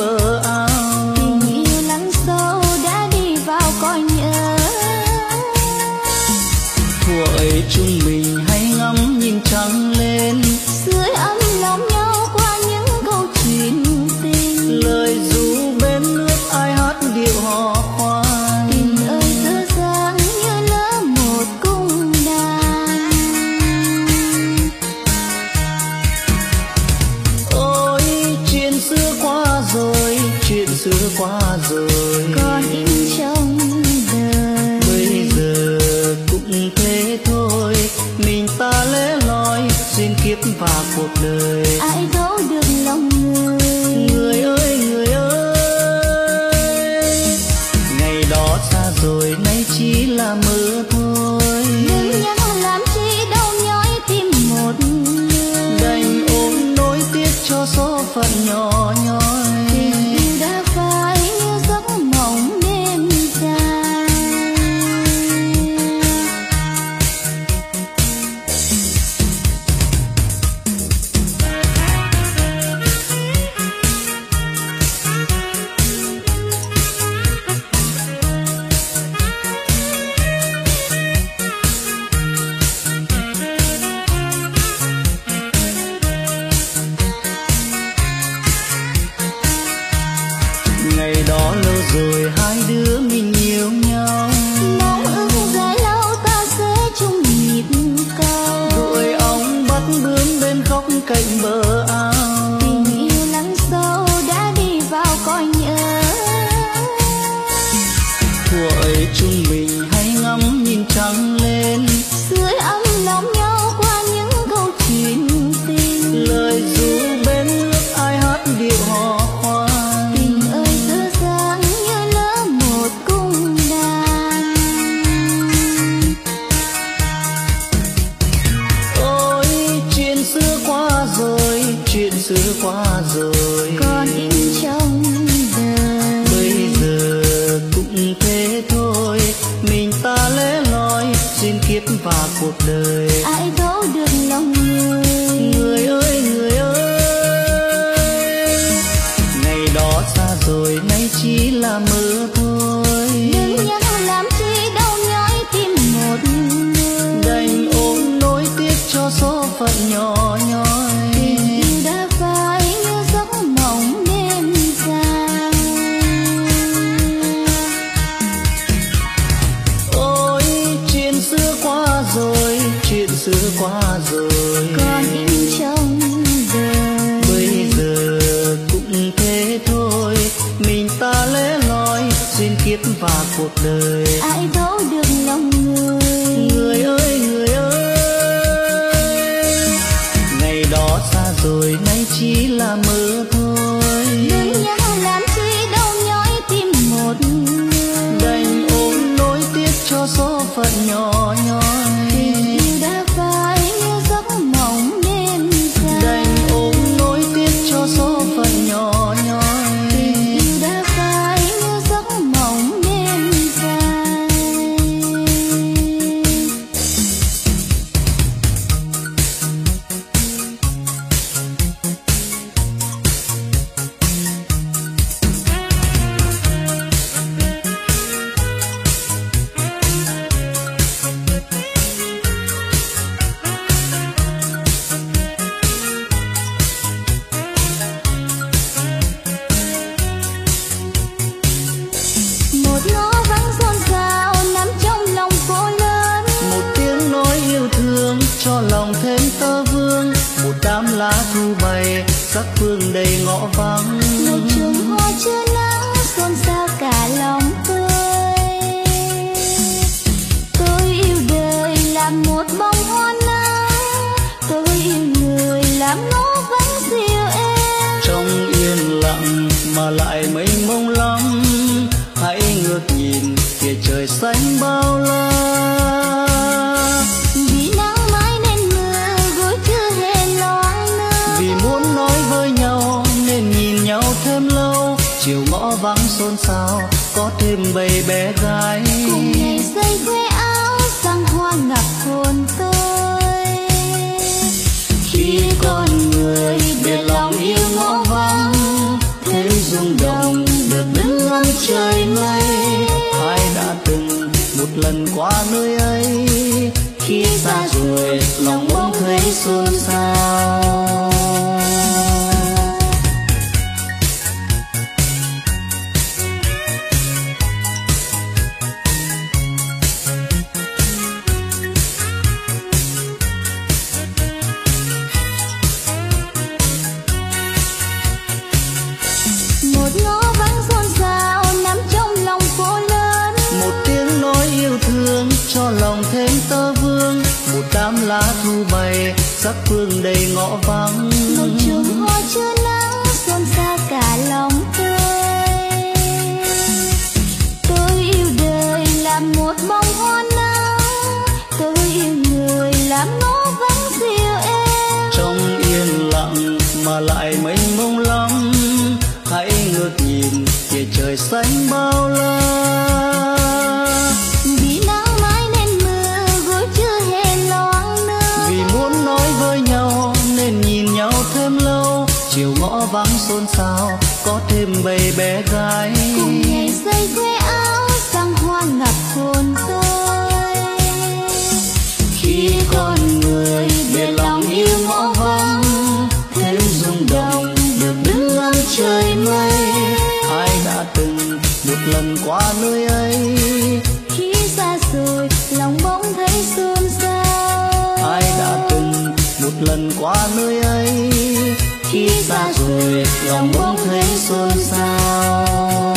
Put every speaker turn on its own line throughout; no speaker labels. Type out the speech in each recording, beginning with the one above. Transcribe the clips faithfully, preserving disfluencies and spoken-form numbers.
bờ ao.
Tình yêu lắng sâu đã đi vào cõi nhớ.
Thuở ấy chúng mình hay ngắm nhìn trăng lên,
Sưởi ấm lòng nhau qua những câu chuyện tình.
lời ru bên nước ai hát điệu hò khoan.
Tình ơi dở dang như lỡ một cung đàn.
Ôi chuyện xưa qua rồi, chuyện xưa qua rồi,
Còn in trong đời.
bây giờ cũng thế thôi. Mình ta lẻ loi duyên kiếp và cuộc đời.
Ai thấu được lòng người.
Người ơi người ơi, ngày đó xa rồi nay chỉ là mơ thôi.
Đừng nhắc làm chi đau nhói tim một người.
Đành ôm nỗi tiếc cho số phận nhỏ nhoi.
Tình yêu đã phai như giấc mộng đêm dài.
Ngày đó lâu rồi hai đứa mình yêu nhau.
Mong ước dài lâu ta sẽ chung nhịp cầu.
Đuổi ong bắt bướm bên góc cạnh bờ ao.
Tình yêu lắng sâu đã đi vào cõi nhớ.
Thuở ấy chúng mình hay ngắm nhìn trăng lên,
Sưởi ấm lòng nhau qua những câu chuyện tình.
lời ru bên nước ai hát điệu hò khoan.
Tình ơi dở dang như lỡ một cung đàn.
Ôi chuyện xưa qua rồi, chuyện xưa qua rồi,
Còn in trong đời.
bây giờ cũng thế thôi. Mình ta lẻ loi duyên kiếp và cuộc đời.
Ai thấu được lòng người.
Người ơi người ơi, ngày đó xa rồi nay chỉ là mơ thôi.
Đừng nhắc làm chi đau nhói tim một người.
Đành ôm nỗi tiếc cho số phận nhỏ nhoi.
Tình yêu đã phai như giấc mộng đêm dài.
Ôi chuyện xưa qua rồi, chuyện xưa qua rồi,
Còn in trong đời.
bây giờ cũng thế thôi. Mình ta lẻ loi duyên kiếp và cuộc đời.
Ai thấu được lòng người.
Người ơi người ơi, ngày đó xa rồi nay chỉ là mơ thôi.
Đừng nhắc làm chi đau nhói tim một người.
Đành ôm nỗi tiếc cho số phận nhỏ nhoi.
Tình yêu đã phai như giấc mộng đêm dài.
Đành ôm nỗi tiếc cho số phận nhỏ nhoi.
Tình yêu đã phai như giấc mộng đêm dài. Một ngõ vắng xôn xao nằm trong lòng phố lớn.
Một tiếng nói yêu thương cho lòng thêm tơ vương. Một đám lá thu bay sắc phương đầy ngõ vắng.
Một chùm hoa chưa nắng xôn xao cả lòng tôi. Tôi yêu đời làm một bông hoa nắng. Tôi yêu người làm ngõ vắng dịu êm.
Trong yên lặng mà lại mênh mông lắm. Hãy ngước nhìn phía trời xanh bao la.
Vì nắng mãi nên mưa gối chưa hề loang nơ.
Vì muốn nói với nhau nên nhìn nhau thêm lâu. Chiều ngõ vắng xôn xao có thêm bầy bé gái.
Cùng ngày dây khoe áo sang hoa ngập hồn tôi.
Khi con người để lòng yêu ngõ vắng, thế rồi rung động được đứng ngắm trời mây. Ai đã từng một lần qua nơi ấy, khi xa rồi lòng bỗng thấy xôn xao.
Một ngõ vắng xôn xao nằm trong lòng phố lớn,
Một tiếng nói yêu thương cho lòng thêm tơ vương. Một đám lá thu bay sắc phương đầy ngõ vắng.
một chùm hoa chưa nắng xôn xao cả lòng tôi. Tôi yêu đời làm một bông hoa nắng, tôi yêu người làm ngõ vắng dịu êm.
Trong yên lặng mà lại mênh mông lắm, hãy ngước nhìn kìa trời xanh bao la.
Vì nắng mãi nên mưa gối chưa hề loang nước,
Vì muốn nói với nhau nên nhìn nhau thêm lâu. Chiều ngõ vắng xôn xao có thêm bầy bé gái,
cùng nhảy dây khoe áo sang hoa ngập hồn tôi.
khi con người để lòng yêu ngõ vắng thêm rung động được đứng ngắm trời mây. Ai đã từng một lần qua nơi ấy,
Khi xa rồi lòng bỗng thấy xôn xao.
ai đã từng một lần qua nơi ấy, khi xa rồi lòng bỗng thấy xôn xao.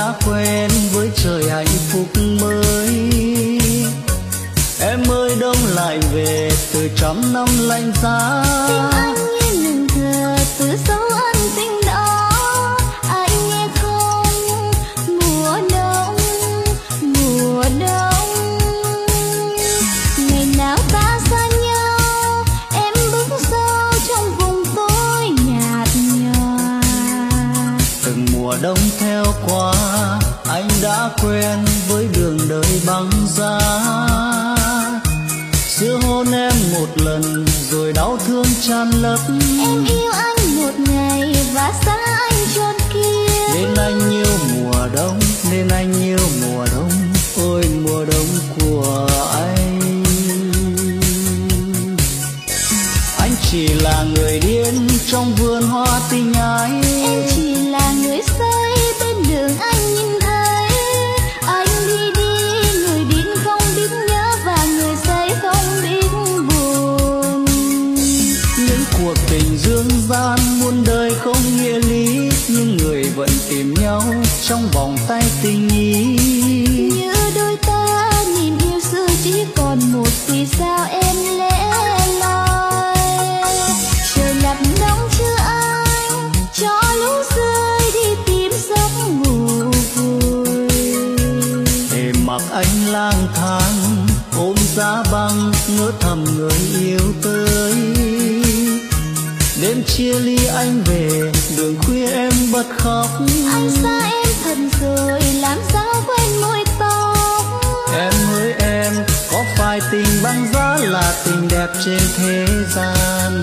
đã quen với trời hạnh phúc mới. Em ơi đông lại về từ trăm năm lạnh giá.
Tim anh như ngừng thở từ dấu ân tình đó. Anh nghe không? Mùa đông, mùa đông. Ngày nào ta xa nhau, em bước sâu trong vùng tối nhạt nhòa.
Từng mùa đông theo qua, anh đã quen với đường đời băng giá. Xưa hôn em một lần rồi đau thương tràn lấp.
Em yêu anh một ngày và xa anh chốn kia.
Nên anh yêu mùa đông, nên anh yêu mùa đông. Ôi mùa đông của anh. Anh chỉ là người điên trong vườn hoa tình ái.
Em chỉ là người say bên đường anh nhìn thấy. Anh đi đi, người điên không biết nhớ và người say không biết buồn.
Những cuộc tình dương gian muôn đời không nghĩa lý, nhưng người vẫn tìm nhau trong vòng tay tình ý.
Như đôi ta nhìn yêu xưa chỉ còn một, vì sao em lẽ loi. Trời lạnh đông chưa anh, cho lũ rơi đi tìm giấc ngủ vui.
Để mặc anh lang thang ôm giá băng, ngỡ thầm người yêu tới. Đêm chia ly anh về, đường khuya em bật khóc.
Anh xa em thật rồi, làm sao quên môi tóc.
Em ơi em, có phải tình băng giá là tình đẹp trên thế gian?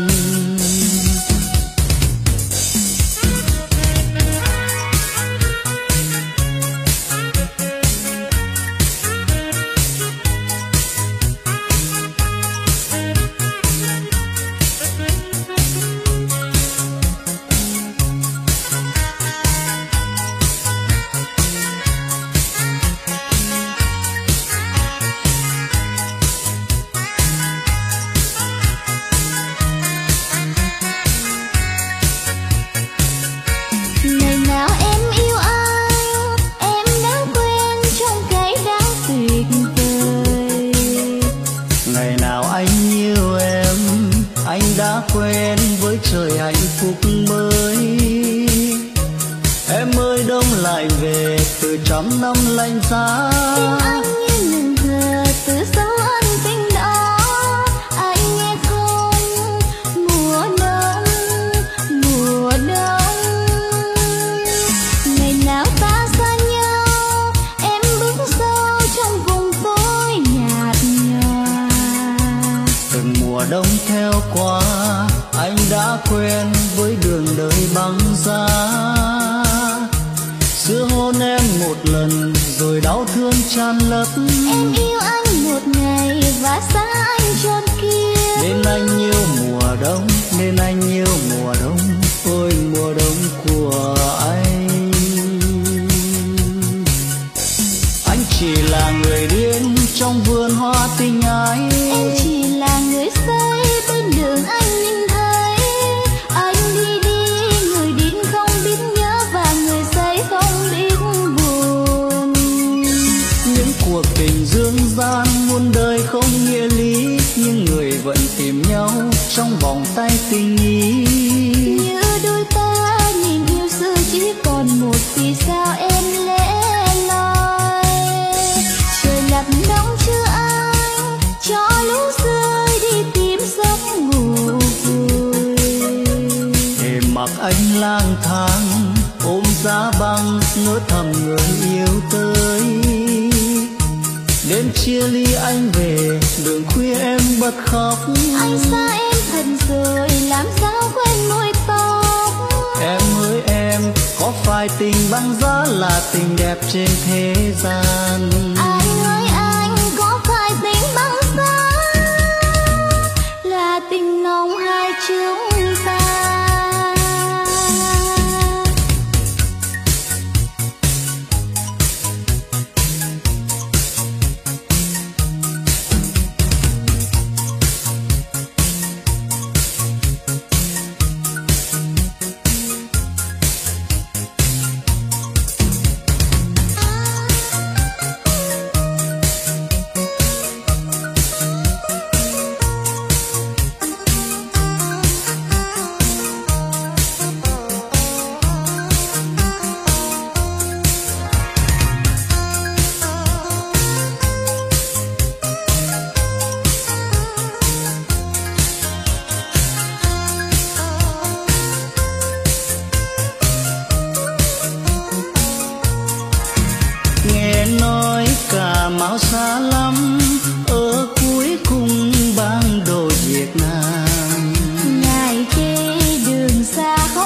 Quen với trời hạnh phúc mới. Em ơi đông lại về từ trăm năm lạnh giá.
Tim anh như ngừng thở từ dấu ân tình đó. Anh nghe không? Mùa đông, mùa đông. Ngày nào ta xa nhau, em bước sâu trong vùng tối nhạt nhòa.
Từng mùa đông theo qua, anh đã quen với đường đời băng giá. Xưa hôn em một lần rồi đau thương tràn lấp.
Em yêu anh một ngày và xa anh chốn kia.
Nên anh yêu mùa đông, nên anh yêu mùa đông. Ôi mùa đông của anh. Anh chỉ là người điên trong vườn hoa tình ái.
Em chỉ là người say bên đường anh nhìn thấy. Anh đi đi, người điên không biết nhớ và người say không biết buồn.
Những cuộc tình dương gian muôn đời không nghĩa lý, nhưng người vẫn tìm nhau trong vòng tay tình ý.
Như đôi ta nhìn yêu xưa chỉ còn một, vì sao em lẽ loi. Trời lạnh đông chưa anh, cho lũ rơi đi tìm giấc ngủ vui.
Để mặc anh lang thang ôm giá băng, ngỡ thầm người yêu tới. Đêm chia ly anh về, đường khuya em bật khóc.
Anh xa em thật rồi, làm sao quên môi tóc.
Em ơi em, có phải tình băng giá là tình đẹp trên thế gian?
Anh ơi anh, có phải tình băng giá là tình nồng hai chúng ta?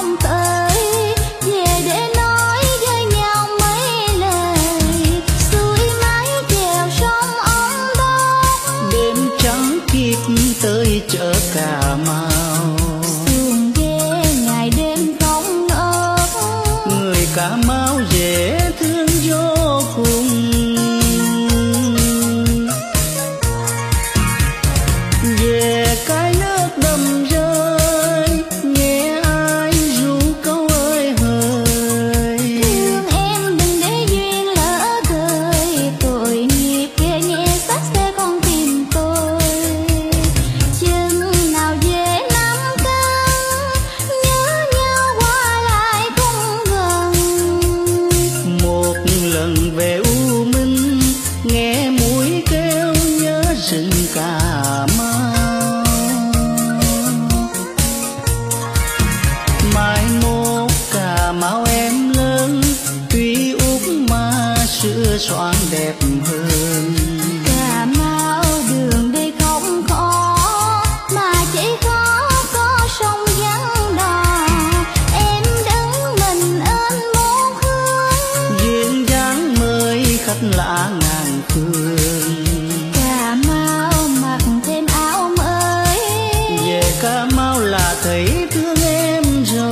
không tới, về để nói với nhau mấy lời, xuôi mái chèo sông ông đón.
Đêm trắng kịp tới chợ Cà Mau,
Xuồng ghe ngày đêm không ngớt,
người Cà Mau dễ thương vô cùng. Về cái nước đầm rơi, nghe ai ru câu ơi hời.
Thương em đừng để duyên lỡ đời, tội nghiệp ghê nhẹ xác xe con tìm tôi. Chừng nào về năm căng, nhớ nhau qua lại cũng gần.
Một lần về U Minh, nghe muối kêu nhớ rừng Cà Mau. Mai mốt Cà Mau em lớn, tuy út mà sửa soạn đẹp hơn.
Cà Mau đường đi không khó, mà chỉ khó có sông vắng đò. Em đứng mình ơn một hướng,
Duyên dáng mời khách lạ ngàn phương.
Cà Mau mặc thêm áo mới,
Về Cà Mau là thấy thương em rồi.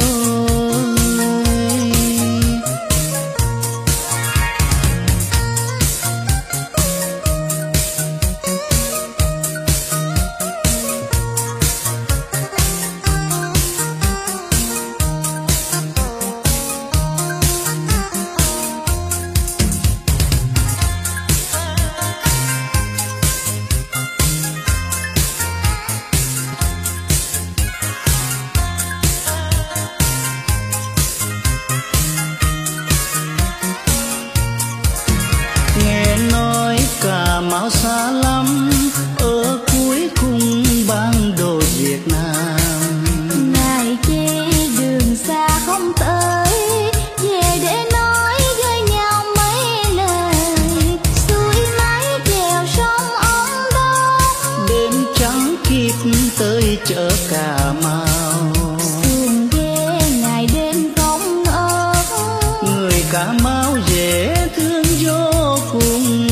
Nghe nói Cà Mau xa lắm, ở cuối cùng bản đồ Việt Nam.
ngày chê đường xa không tới, về để nói với nhau mấy lời, xuôi mái chèo sông ông đón.
Đêm trắng kịp tới chợ Cà Mau,
Xuồng ghe ngày đêm không ngớt,
người Cà Mau dễ thương vô cùng.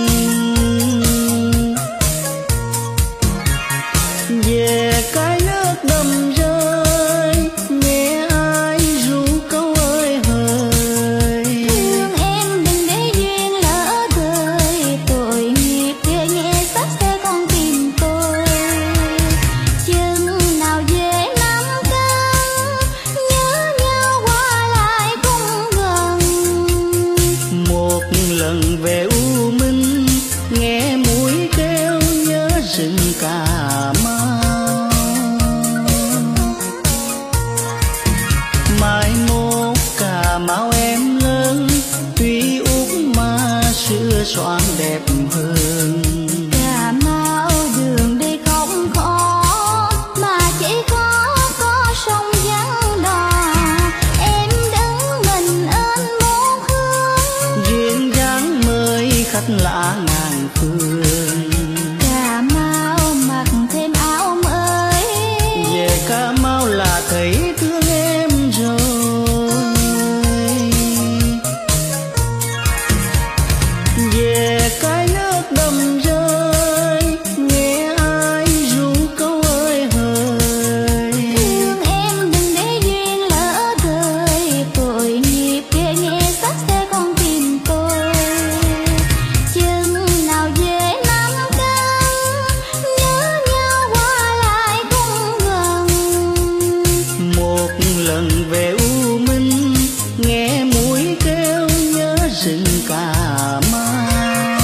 Về cái nước đầm rơi, nghe ai ru câu ơi hời.
thương em đừng để duyên lỡ đời, tội nghiệp ghê nhẹ xác xe con tìm tôi. Chừng nào về năm căng, nhớ nhau qua lại cũng gần.
Một lần về U Minh, nghe muối kêu nhớ rừng Cà Mau. Mai mốt Cà Mau em lớn, tuy út mà sửa soạn đẹp hơn.
Cà Mau đường đi không khó, mà chỉ khó có sông vắng đò. Em đứng mình ơn một hướng,
Duyên dáng mời khách lạ ngàn phương.
Cà Mau mặc thêm áo mới,
Về Cà Mau là thấy thương em rồi. Về cái nước đầm rơi, nghe ai ru câu ơi hời.
thương em đừng để duyên lỡ đời, tội nghiệp ghê nhẹ xác xe con tìm tôi. Chừng nào về năm căng, nhớ nhau qua lại cũng gần.
Một lần về U Minh, nghe muối kêu nhớ rừng Cà Mau.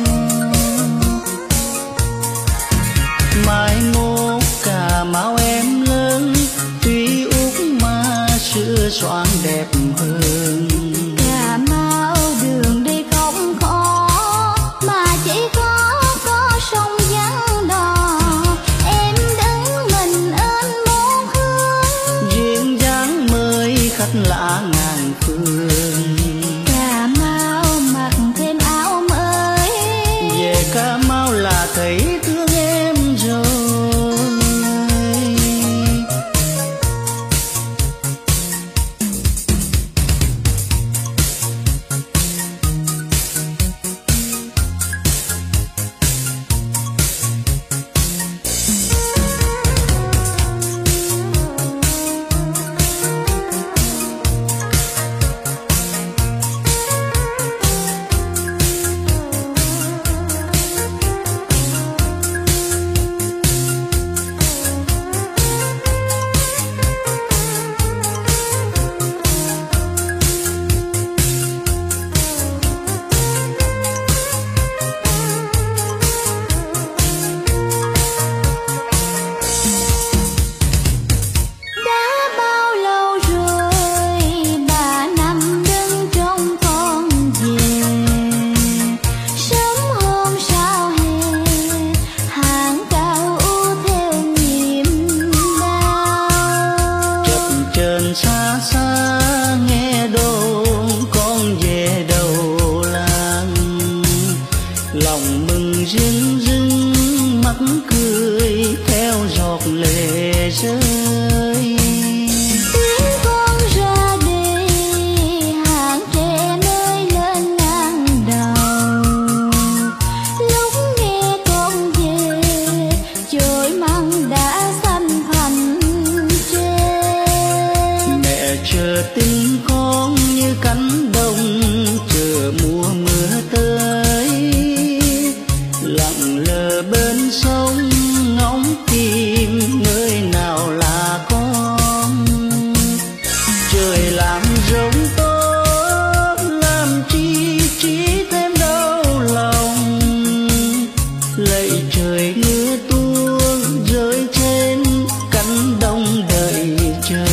Mai mốt Cà Mau em lớn, tuy út mà sửa soạn đẹp hơn.
Cà Mau đường đi không khó, mà chỉ khó có sông vắng đò. Em đứng mình ơn một hướng,
Duyên dáng mời khách lạ ngàn phương.
Cà Mau mặc thêm áo mới,
Về Cà Mau là thấy thương em rồi. xa nghe đồn con về đầu làng, lòng mừng rưng rưng mắt cười theo giọt lệ rơi.
Tiếng con ra đi hàng tre nơi lên ngang đầu, lúc nghe con về chồi măng đã xanh thành trên.
Mẹ chờ tin con như cánh đồng chờ mùa mưa tới, lặng lờ bên sông ngóng tìm nơi nào là con. Trời làm rông tốt làm chi chỉ thêm đau lòng, lạy trời mưa tuôn rơi trên cánh đồng đợi chờ.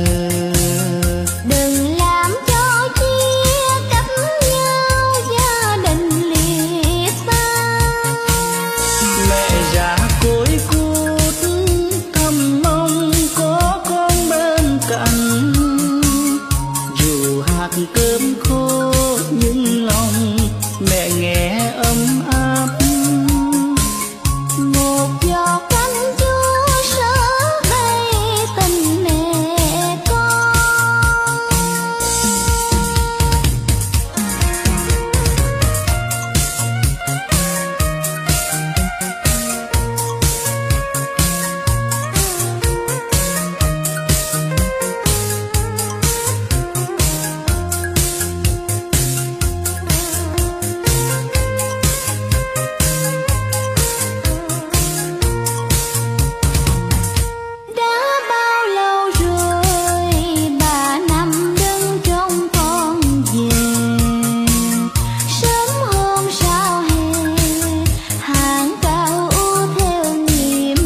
Đừng làm cho chia cách nhau gia đình lìa xa.
Mẹ già cối cút thầm mong có con bên cạnh, dù hạt cơm khô nhưng lòng mẹ nghe ấm áp.
Một giọt canh chua sớt đây tình mẹ con. Đã bao lâu rồi bà nằm đứng trong con về, sớm hôm sau hè hàng cao u theo niềm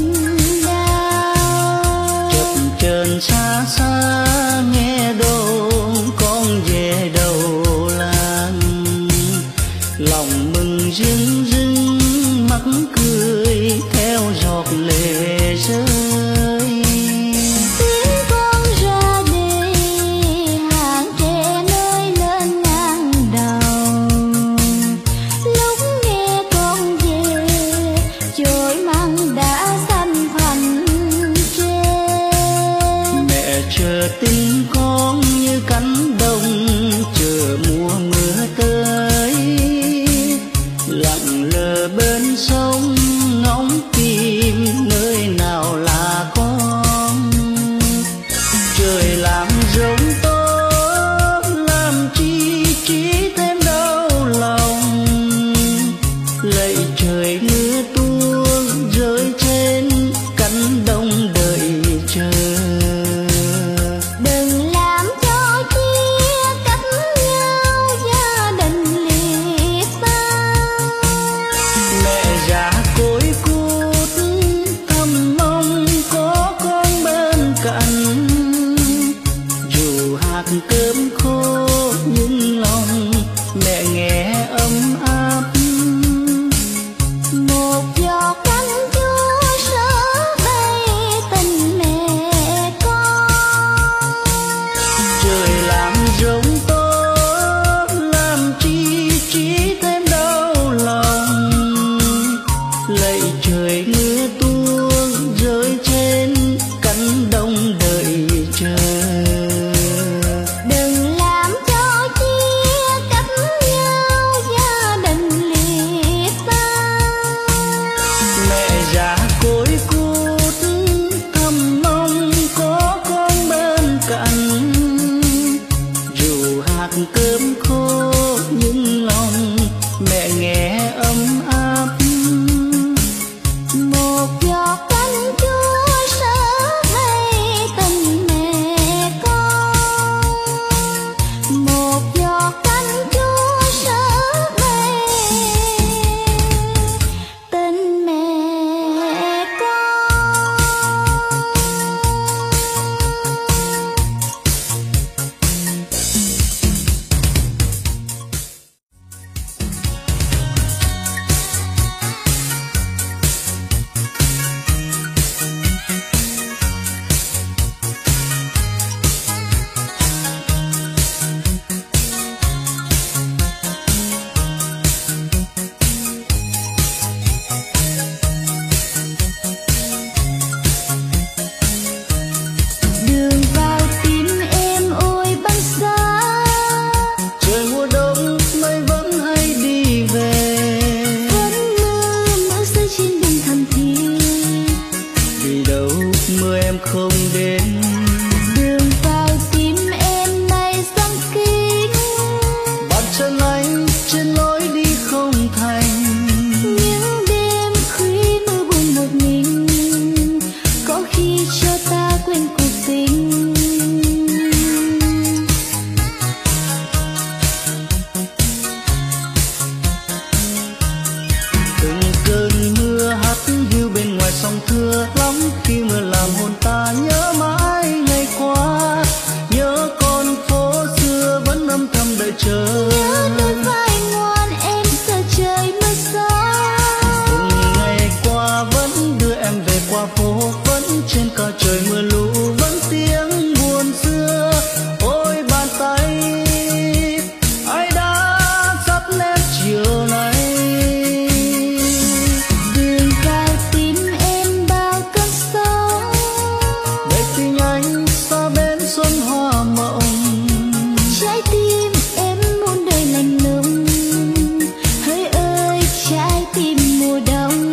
đau.
Chập chờn xa xa nghe đồn con về đầu làng, lòng mừng rưng rưng mắt cười theo giọt lệ rơi.
Tiếng con ra đi hàng tre nơi lên ngang đầu, lúc nghe con về chồi măng đã xanh thành trên.
Mẹ chờ tin con như cánh đồng chờ mùa mưa tới, lặng lờ bên sông ngóng tìm nơi nào là con. Trời làm rông tốt làm chi chỉ thêm đau lòng, lạy trời mưa tuôn rơi trên cánh đồng đợi chờ.
Đừng làm cho chia cách nhau gia đình lìa xa.
Mẹ già cối cút thầm mong có con bên cạnh, dù hạt cơm khô nhưng lòng mẹ nghe ấm áp.
Một giọt canh chua sớt đây tình mẹ con.
Trời làm rông tốt làm chi chỉ thêm đau lòng, lạy trời mưa tuôn rơi trên cánh đồng đợi chờ.
Đừng làm cho chia cách nhau gia đình lìa xa.
Mẹ già cối cút thầm mong có con bên cạnh, dù hạt cơm khô nhưng lòng mẹ nghe ấm áp.
Một giọt canh chua sớt đây tình mẹ con. Một giọt canh chua sớt đây tình mẹ con.
đợi chờ.
Nhớ đôi vai ngoan em giờ trời mưa gió.
Từng ngày qua vẫn đưa em về qua phố, vẫn trên cỏ trời mưa lũ, vẫn tiếng buồn xưa. Ôi bàn tay ai đã sắp nét chiều nay.
Đường vào tim em bao cơn sóng,
Để tình anh xa bên xuân hoa mộng.
trái tim em muôn đời lạnh lùng. Hỡi ơi trái tim mùa đông.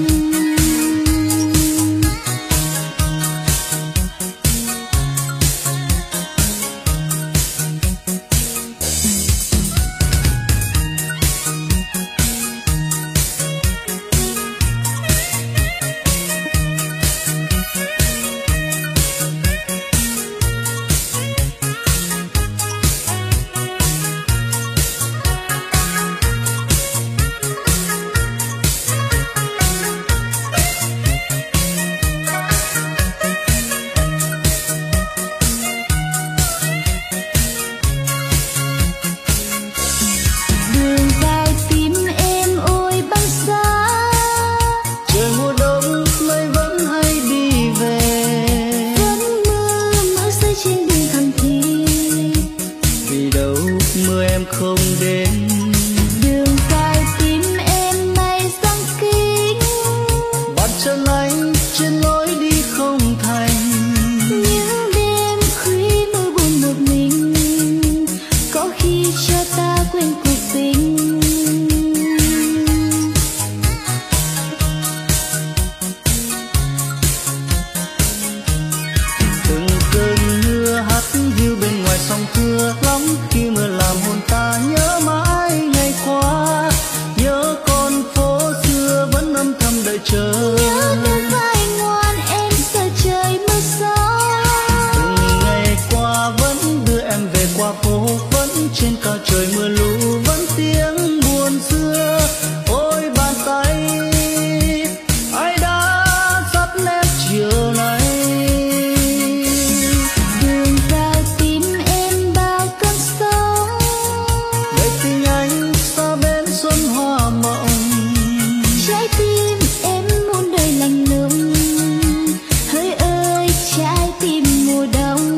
Đường vào tim em ôi băng giá.
Trời mùa đông mây vẫn hay đi về,
Vẫn mưa mưa rơi trên đường thầm thì.
vì đâu mưa em không đến.
Đường vào tim em mây giăng kín.
Bắt chân anh trên lối đi không thành.
Những đêm khuya mưa buồn một mình, có khi cho ta quên cuộc tình.
Từng cơn mưa hắt hiu bên ngoài sông thưa lắm, khi mưa làm hồn ta nhớ mãi ngày qua. Nhớ con phố xưa vẫn âm thầm đợi chờ.
Nhớ đôi vai ngoan em giờ trời mưa gió.
Từng ngày qua vẫn đưa em về qua phố, vẫn trên cỏ trời mưa lũ, vẫn tiếng buồn xưa. Ôi bàn tay ai đã sắp nét chiều nay.
Đường vào tim em bao cơn sóng,
Để tình anh xa bên xuân hoa mộng.
trái tim em muôn đời lạnh lùng. Hỡi ơi trái tim mùa đông.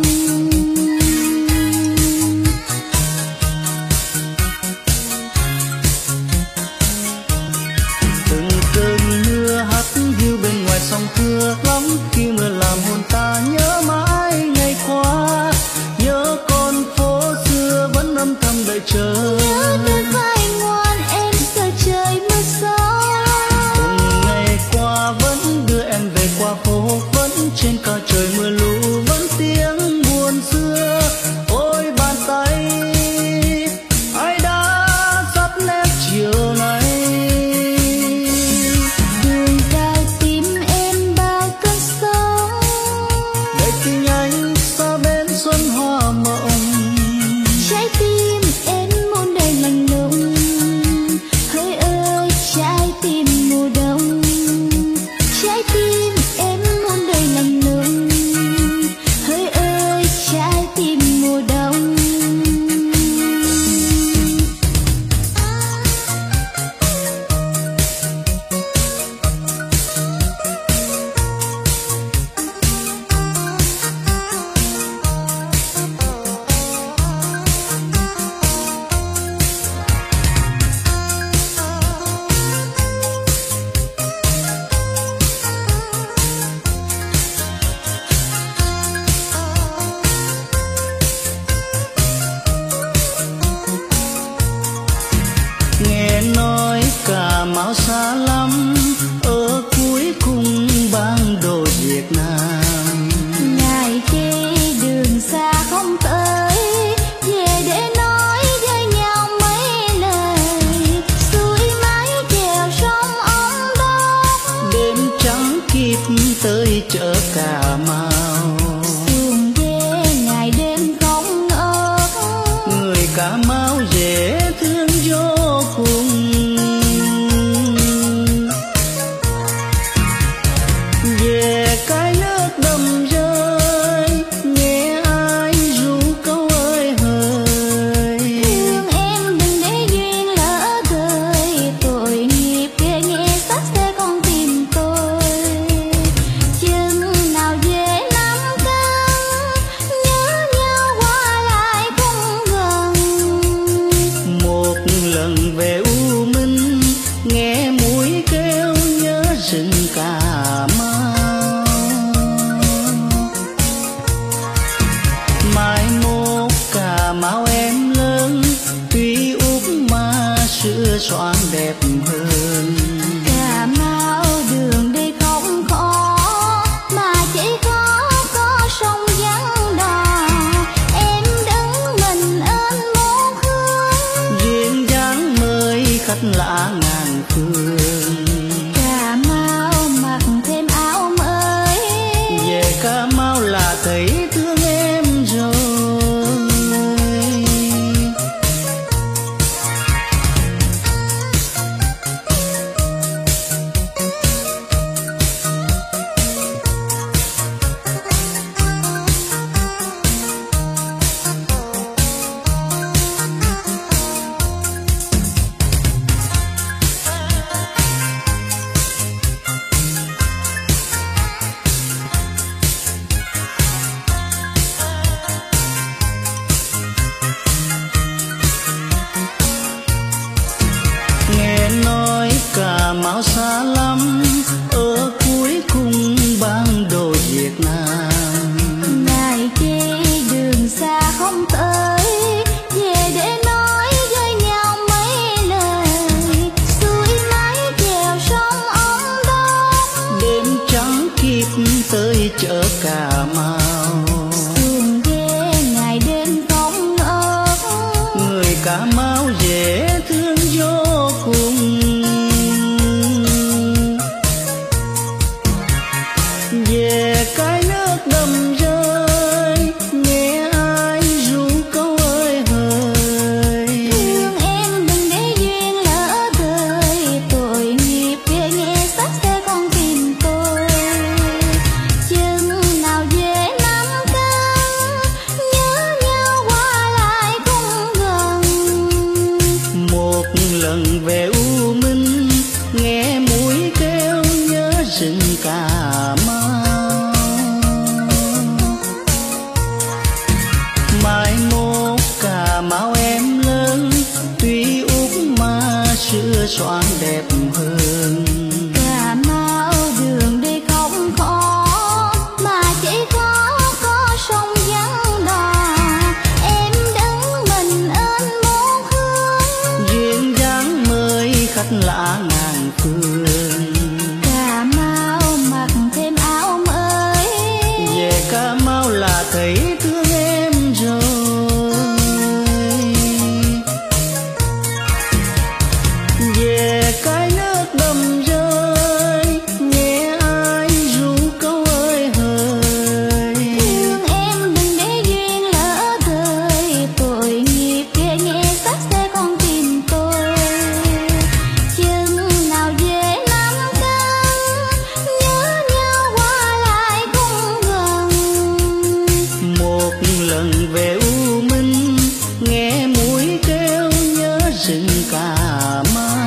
Từng cơn mưa hắt hiu bên ngoài sông thưa lắm, khi mưa làm hồn ta nhớ mãi ngày qua. Nhớ con phố xưa vẫn âm thầm đợi chờ.
Nhớ đôi vai ngoan em giờ trời mưa gió.
Từng ngày qua vẫn đưa em về qua phố, vẫn trên cỏ trời mưa lũ, vẫn tiếng buồn xưa. Ôi bàn tay ai đã sắp nét chiều nay.
Đường vào tim em bao cơn sóng,
Để tình anh xa bên xuân hoa mộng.
trái tim em muôn đời lạnh lùng. Hỡi ơi trái tim mùa đông. Trái tim em muôn đời lạnh lùng. Hỡi ơi trái tim mùa đông.
Nghe nói Cà Mau xa lắm, ở cuối cùng bang đồ Việt Nam.
Ngày chê đường xa không tới, về để nói với nhau mấy lời. Xuôi mái chèo sông ống đốc,
Đêm trắng kịp tới chợ Cà Mau.
xuồng về ngày đêm không ngớt.
Người Cà Mau dễ thương vô cùng. Về cái nước đầm rơi, nghe ai ru câu ơi hời.
không tới, về để nói với nhau mấy lời, xuôi mái chèo sông ông đông.
Đêm trắng kịp tới chợ Cà Mau,
Xuồng ghe ngày đêm không ngớt,
người Cà Mau dễ thương vô cùng. Về cái nước đầm rơi, nghe ai ru câu ơi hời.
thương em đừng để duyên lỡ thời, tội nghiệp ghê nghe sắc xe con tìm tôi. Chừng nào về năm căng, nhớ nhau qua lại cũng gần.
Một lần về U Minh, nghe muối kêu nhớ rừng Cà Mau. Mai mốt Cà Mau em lớn, tuy út mà xưa xoan đẹp hơn.
Cà Mau đường đi không khó, mà chỉ có có sông vắng đò. Em đứng mình ơn một hướng,
Duyên dáng mời khách lạ ngàn phương.
Cà Mau mặc thêm áo mới,
Về Cà Mau là thấy thương em rồi. Về cái nước đầm rơi, nghe ai ru câu ơi hời.
thương em đừng để duyên lỡ thời, tội nghiệp ghê nghe sắc xe con tìm tôi. Chừng nào về năm căng, nhớ nhau qua lại cũng gần.
Một lần về U Minh, nghe muối kêu nhớ rừng Cà Mau.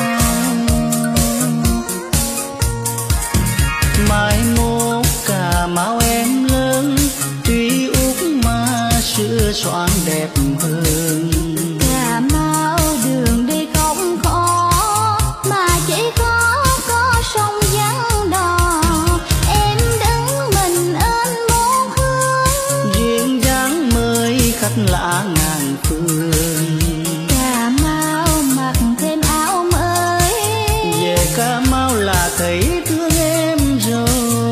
Mai mốt Cà Mau em lớn, tuy út mà xưa xoan đẹp hơn.
Cà Mau đường đi không khó, mà chỉ có có sông vắng đò. Em đứng mình ơn một hướng,
Duyên dáng mời khách lạ ngàn phương.
Cà Mau mặc thêm áo mới,
Về Cà Mau là thấy thương em rồi.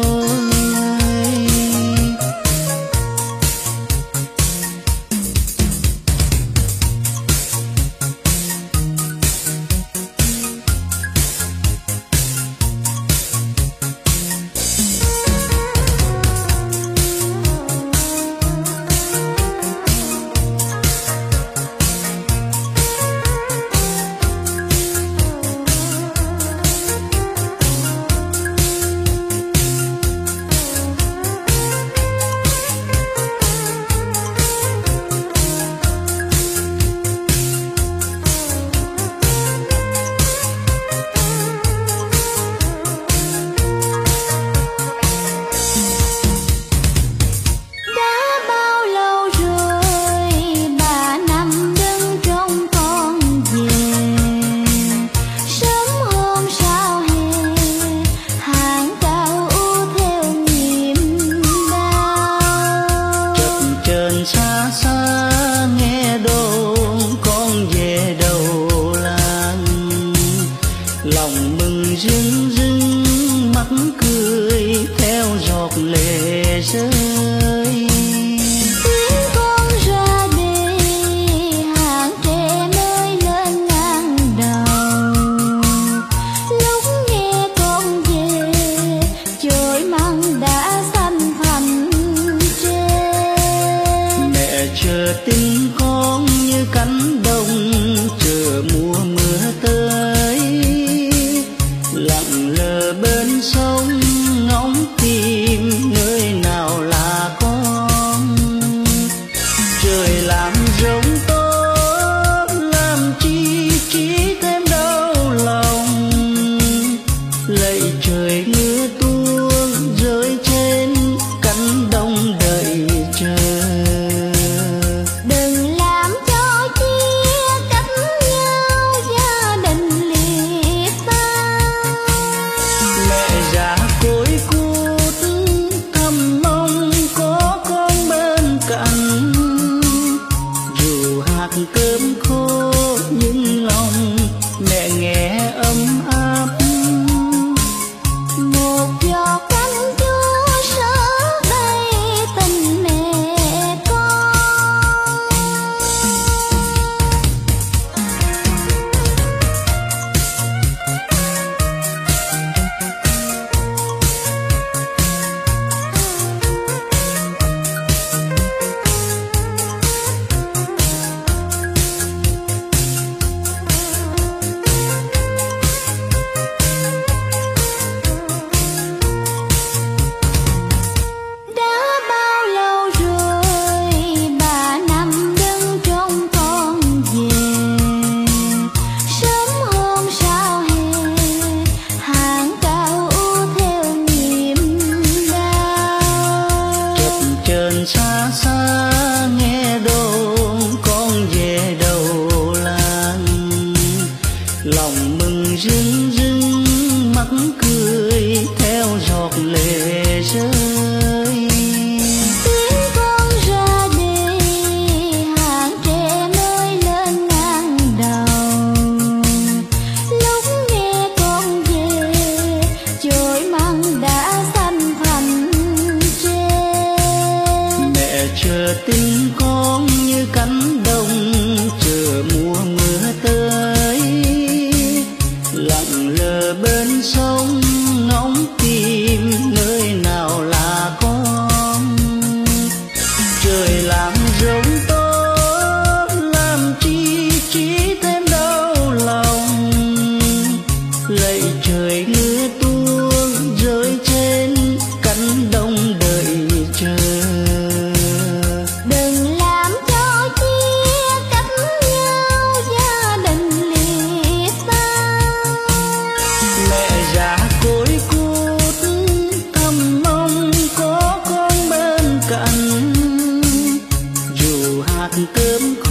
đã bao lâu rồi bà nằm đứng trong con về. Sớm hôm sau hè, hàng cao u theo nhịp đau.
Chập chờn xa xa nghe đồn con về đầu làng. Lòng mừng rưng rưng, mắt cười theo giọt lệ rơi.
Tiếng con ra đi, hàng tre nơi lên ngang đầu. Lúc nghe con về, chồi măng đã xanh thành tre.
Mẹ chờ tin con như cánh đồng, chờ mùa mưa tới. Lặng lờ bên sông ngóng tìm nơi nào là con. Trời làm rông tốt, làm chi chỉ thêm đau lòng. Lạy trời mưa tuôn rơi trên cánh đồng đợi chờ.
Đừng làm cho chia cách nhau,
cơm khô nhưng lòng mẹ nghe ấm áp.
Một giọt canh chua sớ đầy tình mẹ con.
Xa xa nghe đồn con về đầu làng, lòng mừng rưng rưng mắt cười theo giọt lệ rơi.
Tiếng con ra đi hàng tre mới lên ngang đầu, lúc nghe con về chồi măng đã xanh thành
chờ tin con như cánh đồng chờ mùa mưa tới, lặng lờ bên sông ngóng tìm nơi nào là con. Trời làm rông tố làm chi chỉ thêm đau lòng, lạy trời mưa tuôn rơi trên cánh đồng đợi chờ. Cơm